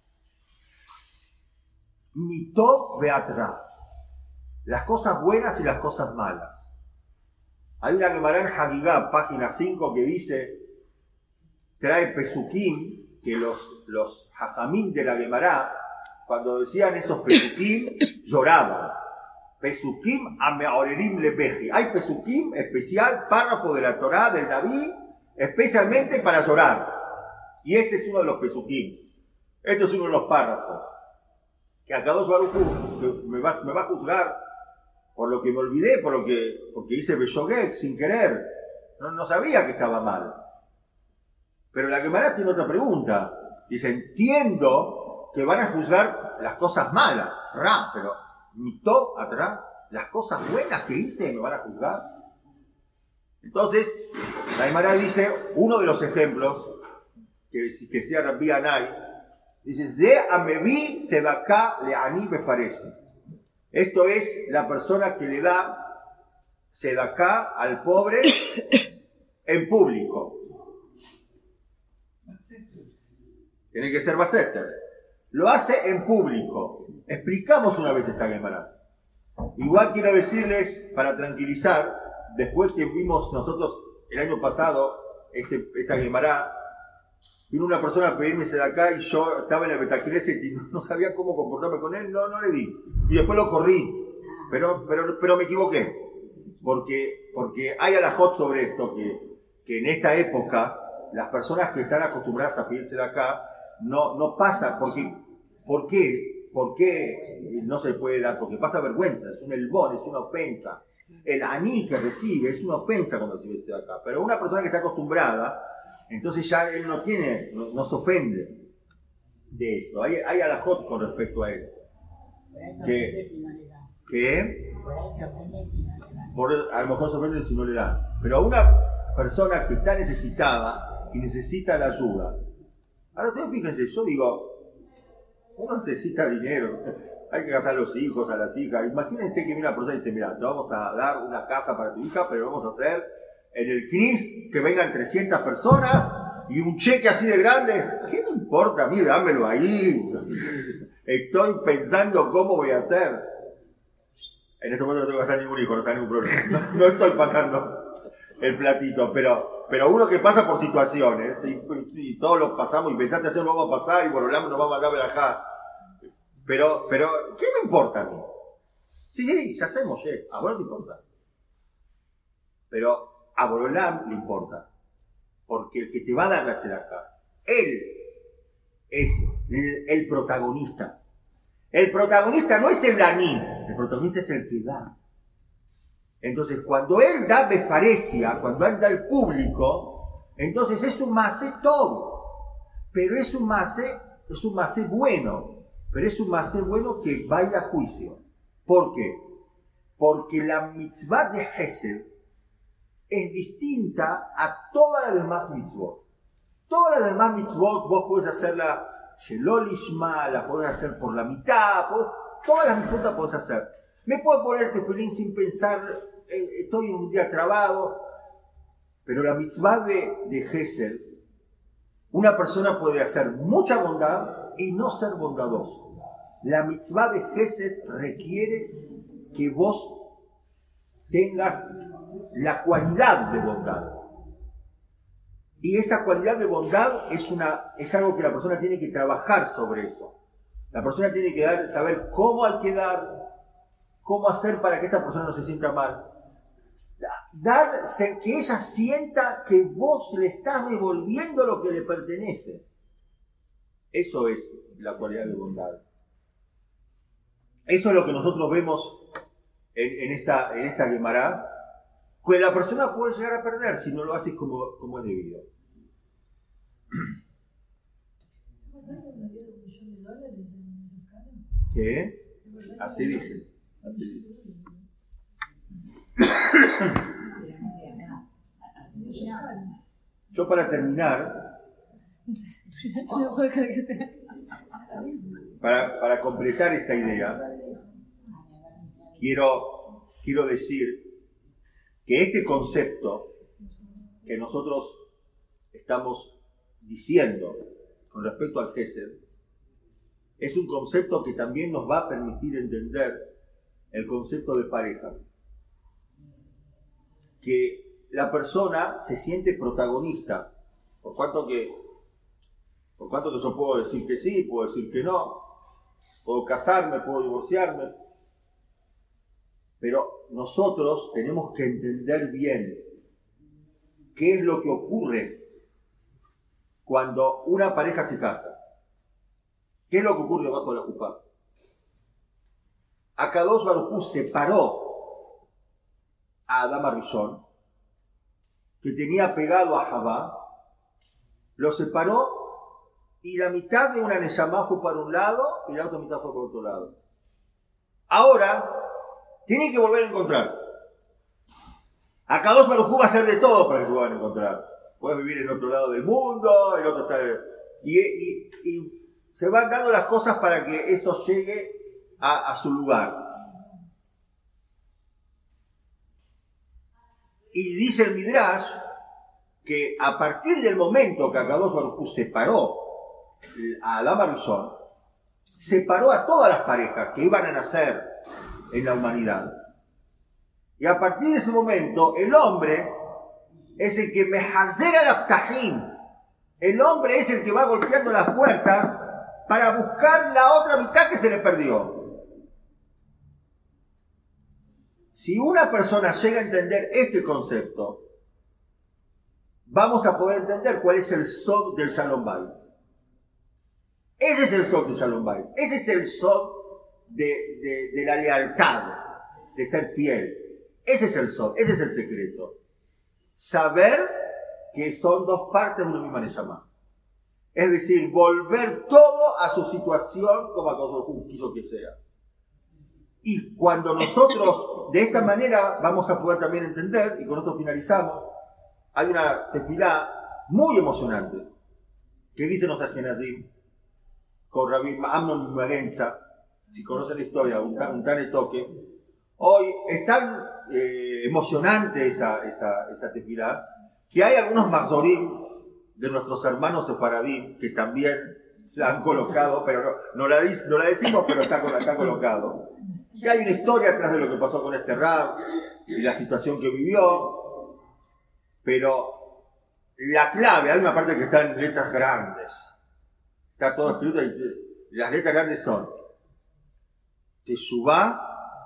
Mitov beatra, las cosas buenas y las cosas malas. Hay una Gemara en Hagigá, página cinco, que dice, trae Pesukim, que los, los hajamim de la Gemara, cuando decían esos pesukim, lloraban. Pesukim ameorerim lebeji. Hay pesukim especial, párrafo de la Torá, del Naví, especialmente para llorar. Y este es uno de los pesukim. Este es uno de los párrafos. Que Akadosh Baruj Hu me va, me va a juzgar por lo que me olvidé, por lo que porque hice Beshogeg sin querer. No, no sabía que estaba mal. Pero la Gemara tiene otra pregunta. Dice, entiendo que van a juzgar las cosas malas, ra, pero mitó atrás, las cosas buenas que hice me van a juzgar. Entonces, la Gemara dice, uno de los ejemplos que, que decía Rabbi Anai, dice, Ze amevi sedaká leani befarese. Esto es la persona que le da sedaká al pobre en público. Tiene que ser baseter. Lo hace en público. Explicamos una vez esta Gemara. Igual quiero decirles, para tranquilizar, después que vimos nosotros el año pasado este, esta Gemara, vino una persona a pedirme sedacá y yo estaba en el Betacneset y no sabía cómo comportarme con él, no, no le di. Y después lo corrí, pero, pero, pero me equivoqué. Porque, porque hay alajot sobre esto, que, que en esta época las personas que están acostumbradas a pedir sedacá no, no pasa, porque, ¿por qué? ¿Por qué no se puede dar? Porque pasa vergüenza, es un elbón, es una ofensa. El aní que recibe es una ofensa cuando recibe sedacá. Pero una persona que está acostumbrada, entonces ya él no tiene, no, no se ofende de esto. Hay, hay alajot con respecto a esto. Por eso que, ofende si no le da. que Por eso ofende si no le da. por, a lo mejor se ofenden si no le dan. Pero a una persona que está necesitada y necesita la ayuda. Ahora ustedes fíjense, yo digo, uno necesita dinero, hay que casar a los hijos, a las hijas. Imagínense que viene una persona y dice, mira, te vamos a dar una casa para tu hija, pero vamos a hacer en el C N I S que vengan trescientas personas y un cheque así de grande. ¿Qué me importa a mí? Dámelo ahí. Estoy pensando cómo voy a hacer. En este momento no tengo que hacer ningún hijo, no hay ningún problema. No, no estoy pasando el platito, pero, pero uno que pasa por situaciones, y, y todos los pasamos, y pensaste hacer no vamos a pasar, y por lo tanto nos vamos a dar verajá. Pero, pero, ¿qué me importa a mí? Sí, sí, ya hacemos, eh. A vos no te importa. Pero a Borolam le importa. Porque el que te va a dar la tzedakah, él es el, el protagonista. El protagonista no es el aní, el protagonista es el que da. Entonces, cuando él da befarecia, cuando él da al público, entonces es un masé todo. Pero es un masé, es un masé bueno. Pero es un masé bueno que va a ir a juicio. ¿Por qué? Porque la mitzvah de Hesed es distinta a todas las demás mitzvot. Todas las demás mitzvot vos podés hacerla shelolishma, la podés hacer por la mitad, podés, todas las mitzvot las podés hacer. Me puedo poner tefilín sin pensar, eh, estoy un día trabado, pero la mitzvah de, de Hesed, una persona puede hacer mucha bondad y no ser bondadoso. La mitzvah de Hesed requiere que vos tengas la cualidad de bondad. Y esa cualidad de bondad es, una, es algo que la persona tiene que trabajar sobre eso. La persona tiene que dar, saber cómo hay que dar, cómo hacer para que esta persona no se sienta mal. Dar, que ella sienta que vos le estás devolviendo lo que le pertenece. Eso es la cualidad de bondad. Eso es lo que nosotros vemos en, en esta, en esta Gemara, que la persona puede llegar a perder si no lo hace como, como es debido. ¿Qué? Así dice. Así dice. Yo para terminar, para, para completar esta idea, quiero, quiero decir que este concepto que nosotros estamos diciendo con respecto al Hesed es un concepto que también nos va a permitir entender el concepto de pareja. Que la persona se siente protagonista, por cuanto que Por cuanto que yo puedo decir que sí, puedo decir que no, puedo casarme, puedo divorciarme. Pero nosotros tenemos que entender bien qué es lo que ocurre cuando una pareja se casa. ¿Qué es lo que ocurre bajo la jupá? Akadosh Baruj Hu separó a Adán Arishon, que tenía pegado a Javá, lo separó y la mitad de una Neshama fue para un lado y la otra mitad fue para otro lado. Ahora tienen que volver a encontrarse. Akadosh Baruj Hu va a hacer de todo para que se vuelvan a encontrar. Puedes vivir en otro lado del mundo, el otro está... Y, y, y se van dando las cosas para que eso llegue a, a su lugar. Y dice el Midrash que a partir del momento que Akadosh Baruj Hu separó a Adán Arishon, separó a todas las parejas que iban a nacer en la humanidad. Y a partir de ese momento, el hombre es el que mehazera la ptajim. El hombre es el que va golpeando las puertas para buscar la otra mitad que se le perdió. Si una persona llega a entender este concepto, vamos a poder entender cuál es el sod del Shalom Bayit. Ese es el sod del Shalom Bayit. Ese es el sod de, de, de la lealtad, de ser fiel. Ese es el sod, ese es el secreto. Saber que son dos partes de una misma Neshama. Es decir, volver todo a su situación como Akadosh quiso que sea. Y cuando nosotros, de esta manera, vamos a poder también entender, y con esto finalizamos, hay una tefilá muy emocionante que dice nuestra Ashkenazim con Rabbi Amnon Magenza, si conocen la historia, un, un Tane Toque. Hoy es tan eh, emocionante esa, esa, esa tefilá que hay algunos Mahzorim de nuestros hermanos sefaradí que también se han colocado, pero no, no, la, no la decimos, pero está, está colocado. Y hay una historia atrás de lo que pasó con este Rab y la situación que vivió, pero la clave, hay una parte que está en letras grandes, está todo escrito y las letras grandes son Teshuvá,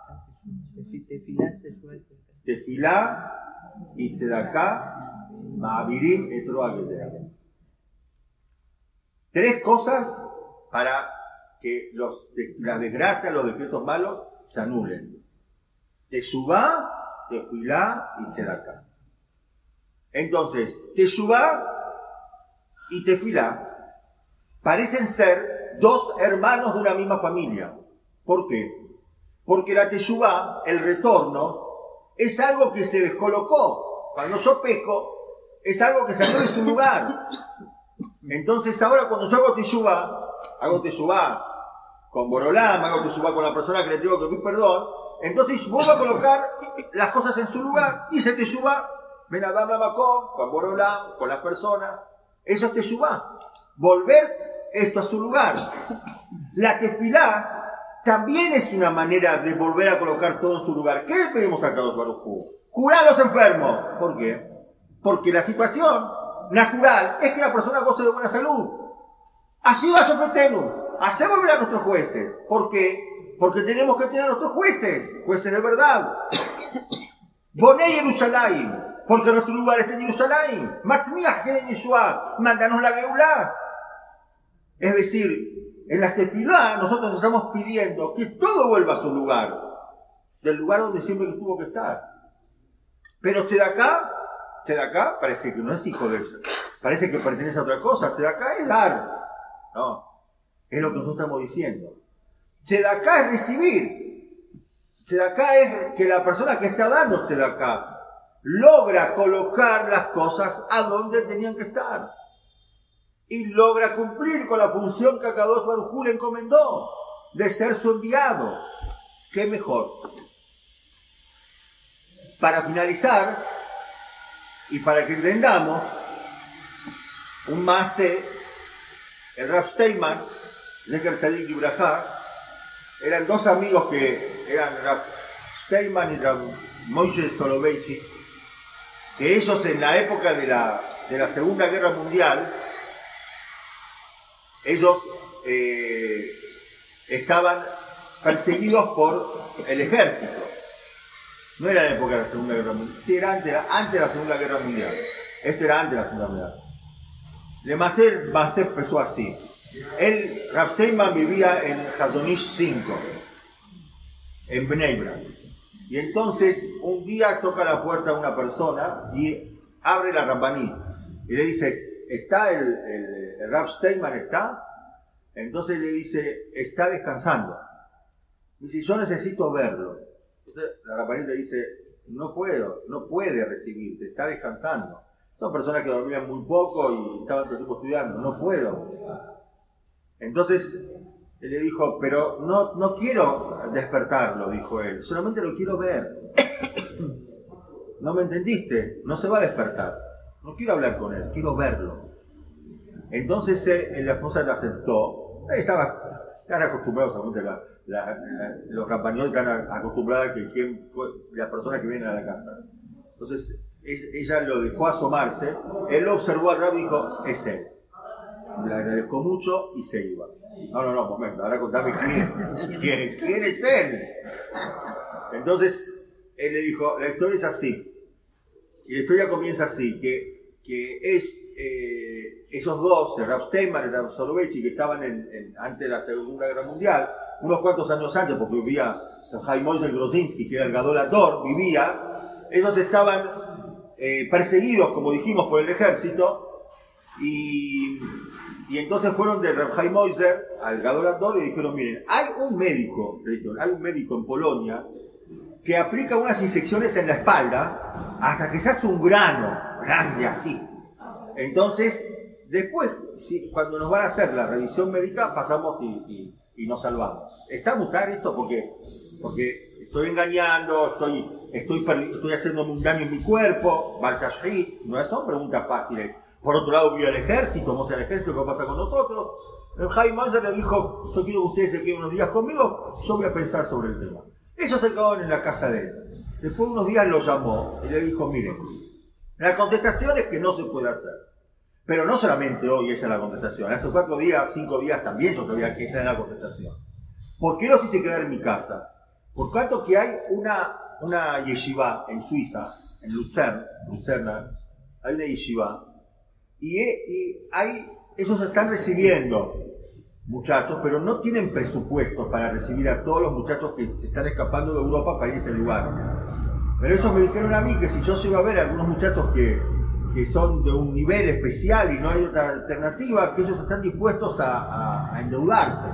Tefilá y Tzedaká, Ma'avirim Etroa Gezerá. Tres cosas para que los, las desgracias, los decretos malos se anulen. Teshuvá, Tefilá y Tzedaká. Entonces, Teshuvá y Tefilá parecen ser dos hermanos de una misma familia. ¿Por qué? Porque la Teshuvá, el retorno, es algo que se descolocó. Cuando yo peco, es algo que salió de su lugar. Entonces ahora cuando yo hago Teshuvá, hago Teshuvá con Borolam, hago Teshuvá con la persona que le tengo que pedir perdón, entonces vuelvo a colocar las cosas en su lugar. Hice Teshuvá, Ben Adam Lamakom, con Borolam, con las personas. Eso es Teshuvá. Volver esto a su lugar. La Tefilá también es una manera de volver a colocar todo en su lugar. ¿Qué le pedimos a Akadosh Baruj Hu? Curar a los enfermos. ¿Por qué? Porque la situación natural es que la persona goce de buena salud. Así va Sofetenu. Hacer volver a nuestros jueces. ¿Por qué? Porque tenemos que tener a nuestros jueces. Jueces de verdad. Boné Jerusalén. Porque nuestro lugar está en Jerusalén. Matzmiach en Yeshua. Mándanos la Geulá. Es decir, en la tefilá nosotros estamos pidiendo que todo vuelva a su lugar. Del lugar donde siempre tuvo que estar. Pero Tzedaká, Tzedaká parece que no es hijo de eso. Parece que pertenece a otra cosa. Tzedaká es dar. No. Es lo que nosotros estamos diciendo. Tzedaká es recibir. Tzedaká es que la persona que está dando Tzedaká logra colocar las cosas a donde tenían que estar. Y logra cumplir con la función que Akadosh Baruj Hu le encomendó de ser su enviado. ¿Qué mejor? Para finalizar, y para que entendamos, un maase, el Rav Steinman, Zecher Tzadik y Brajá, eran dos amigos que eran Rav Steinman y Rav Moshe Soloveitchik, que ellos en la época de la, de la Segunda Guerra Mundial ellos eh, estaban perseguidos por el ejército. No era la época de la Segunda Guerra Mundial, sí, era antes, antes de la Segunda Guerra Mundial. Esto era antes de la Segunda Guerra Mundial. Le Maser, Maser empezó así. Él, Rav Steinman, vivía en Hazonish cinco, en Bnei Brak. Y entonces, un día toca la puerta una persona y abre la Rabbanit. Y le dice, ¿está el, el, el Rav Steinman? ¿Está? Entonces le dice, está descansando. Dice, yo necesito verlo. Entonces la Rabbanit le dice, no puedo, no puede recibirte, está descansando. Son personas que dormían muy poco y estaban todo el tiempo estudiando, no puedo. Entonces él le dijo, pero no, no quiero despertarlo, dijo él, solamente lo quiero ver. ¿No me entendiste? No se va a despertar. No quiero hablar con él, quiero verlo. Entonces eh, la esposa le aceptó. Estaba, estaban acostumbrados, obviamente, la, la, la, los campañoles están acostumbrados a que quien, las personas que vienen a la casa. Entonces ella lo dejó asomarse, él lo observó al rabbi y dijo, es él. Le agradezco mucho y se iba. No, no, no, momento, ahora contame quién, quién, quién es él. Entonces él le dijo, la historia es así. Y la historia comienza así, que, que es eh, esos dos, el Rav Steinman y el Rav Soloveitchik, que estaban en, en, antes de la Segunda Guerra Mundial, unos cuantos años antes, porque vivía Chaim Moshe Grozinski, que era el Gadol Hador, vivía, ellos estaban eh, perseguidos, como dijimos, por el ejército, y, y entonces fueron de Rav Chaim Moshe al Gadol Hador y dijeron, miren, hay un médico, le dijeron, hay un médico en Polonia, que aplica unas inyecciones en la espalda hasta que se hace un grano grande así. Entonces, después, si, cuando nos van a hacer la revisión médica, pasamos y, y, y nos salvamos. ¿Está mutar esto? Porque, porque estoy engañando, estoy, estoy, estoy haciéndome un daño en mi cuerpo, Baltashrit, no son preguntas fáciles. Por otro lado, voy al ejército, vamos al ejército, ¿qué pasa con nosotros? El Chaim Moshe le dijo, yo quiero que ustedes se queden unos días conmigo, yo voy a pensar sobre el tema. Ellos se quedaron en la casa de él. Después de unos días lo llamó y le dijo, miren, la contestación es que no se puede hacer. Pero no solamente hoy esa es la contestación. Hace cuatro días, cinco días también yo sabía que esa era la contestación. ¿Por qué los hice quedar en mi casa? Por tanto que hay una, una yeshiva en Suiza, en Luzern, Luzerna, hay una yeshiva, y, y hay, ellos están recibiendo muchachos, pero no tienen presupuesto para recibir a todos los muchachos que se están escapando de Europa para ir a ese lugar. Pero ellos me dijeron a mí que si yo llego a ver a algunos muchachos que, que son de un nivel especial y no hay otra alternativa, que ellos están dispuestos a, a, a endeudarse.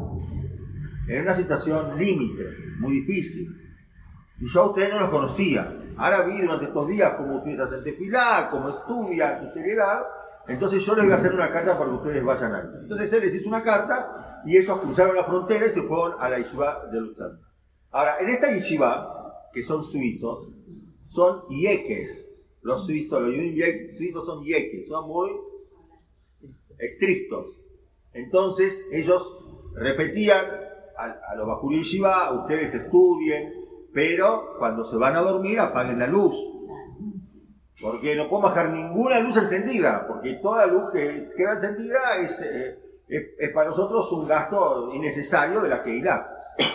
En una situación límite, muy difícil. Y yo a ustedes no los conocía. Ahora vi durante estos días cómo ustedes hacen tefilá, cómo estudian, su seriedad. Entonces yo les voy a hacer una carta para que ustedes vayan ahí. Entonces él les hizo una carta y ellos cruzaron la frontera y se fueron a la yeshiva de Luzern. Ahora, en esta yeshiva, que son suizos, son yeques. Los suizos, los suizos son yeques, son muy estrictos. Entonces ellos repetían a, a los Bajurí Yeshiva, ustedes estudien, pero cuando se van a dormir apaguen la luz. Porque no podemos dejar ninguna luz encendida, porque toda luz que queda encendida es, eh, es, es para nosotros un gasto innecesario de la Keilah.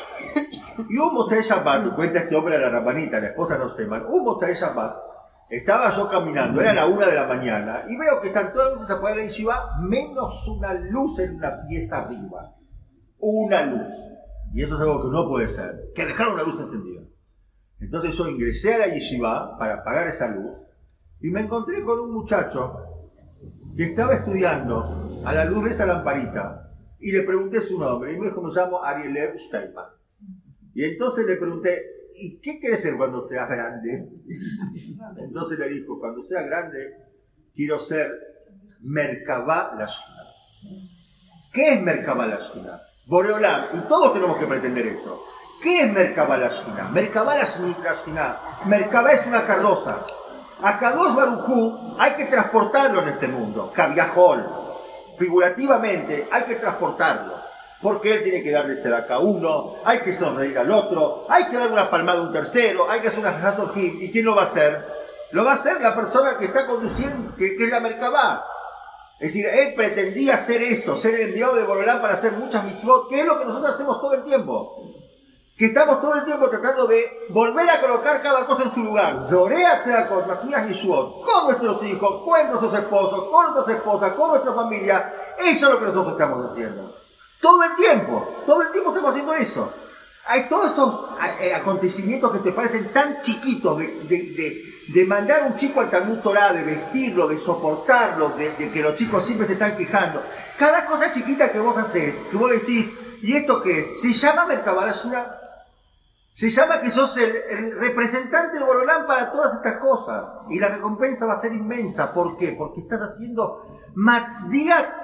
Y un Motzei Shabbat, cuenta este hombre de la Rabbanita, la esposa de Rosteman, un Motzei Shabbat, estaba yo caminando, era la una de la mañana, y veo que están todas las luces apagadas en la yeshiva, menos una luz en una pieza arriba. Una luz. Y eso es algo que no puede ser, que dejaron la luz encendida. Entonces yo ingresé a la yeshiva para apagar esa luz, y me encontré con un muchacho que estaba estudiando a la luz de esa lamparita y le pregunté su nombre y me dijo, me llamo Ariel Steinman. Y entonces le pregunté, ¿y qué quieres ser cuando seas grande? Entonces le dijo, cuando sea grande quiero ser Merkabah Lashkina. ¿Qué es Merkabah Lashkina? Boreolam, y todos tenemos que pretender eso. ¿Qué es Merkabah Lashkina? Merkabah Lashkina, Merkabah es una carroza. A Kadosh Baruj Hu hay que transportarlo en este mundo, Kaviahol. Figurativamente hay que transportarlo, porque él tiene que darle tzedakah a uno, hay que sonreír al otro, hay que dar una palmada a un tercero, hay que hacer una jajatojim. ¿Y quién lo va a hacer? Lo va a hacer la persona que está conduciendo, que, que es la Merkabah. Es decir, él pretendía hacer eso, ser el enviado de Borolán para hacer muchas mitzvot, que es lo que nosotros hacemos todo el tiempo. Que estamos todo el tiempo tratando de volver a colocar cada cosa en su lugar. Zorea Tzedakot, Matías Yeshuot, con nuestros hijos, con nuestros esposos, con nuestras esposas, con nuestra familia. Eso es lo que nosotros estamos haciendo. Todo el tiempo, todo el tiempo estamos haciendo eso. Hay todos esos acontecimientos que te parecen tan chiquitos, de, de, de, de mandar a un chico al Talmud Torah, de vestirlo, de soportarlo, de, de que los chicos siempre se están quejando. Cada cosa chiquita que vos haces, que vos decís, ¿y esto qué es? Se llama Merkabah Shuna. Se llama que sos el, el representante de Borolán para todas estas cosas. Y la recompensa va a ser inmensa. ¿Por qué? Porque estás haciendo Matzdiat.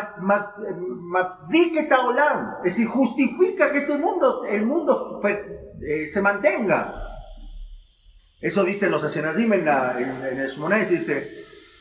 Matzik Olam, es decir, justifica que este mundo, el mundo eh, se mantenga. Eso dicen los Ashkenazim en, la, en, en el Shmoneh, dice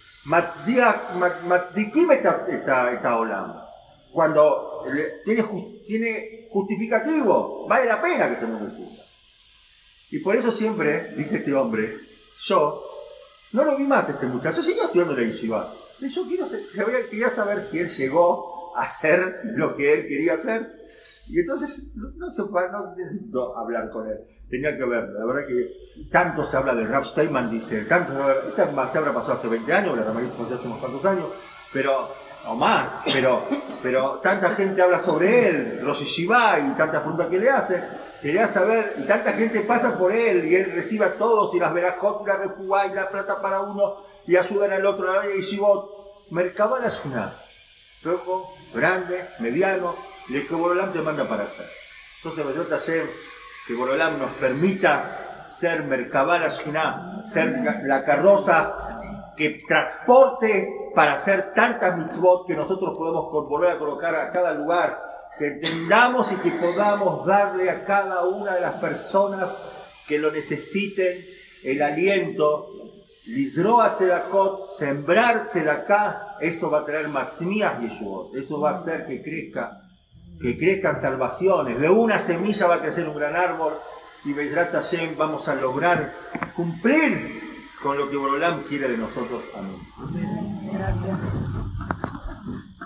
Matzikim et Olam. Cuando tiene, tiene justificativo, vale la pena que este mundo exista. Y por eso siempre, dice este hombre, yo no lo vi más este muchacho, siguió estudiando en la yeshiva. Yo quiero saber, quería saber si él llegó a hacer lo que él quería hacer. Y entonces no, no, se, no necesito hablar con él. Tenía que ver, la verdad que tanto se habla del Rav Steinman, dice, tanto esta se habrá pasado hace veinte años, la Ramarit pasó hace unos cuantos años, pero, o más, pero, pero tanta gente habla sobre él, Rosh Yeshiva, y tantas preguntas que le hacen. Quería saber, y tanta gente pasa por él, y él recibe a todos, y las verajot, y la refugá, y la plata para uno, y ayudan al otro, la y Shivot. Merkabah Shuna, rojo, grande, mediano, y el que Borolán te manda para hacer. Entonces, Bezrat Hashem, que Borolán nos permita ser Merkabah Shuna, ser la carroza que transporte para hacer tantas mitzvot que nosotros podemos volver a colocar a cada lugar, que entendamos y que podamos darle a cada una de las personas que lo necesiten el aliento. Lizroa Tzedakot, sembrar Tzedaká, esto va a traer Matzmias Yeshuot, eso va a hacer que crezca, que crezcan salvaciones. De una semilla va a crecer un gran árbol y Bezrat Hashem vamos a lograr cumplir con lo que Borolán quiere de nosotros. Amén. Gracias.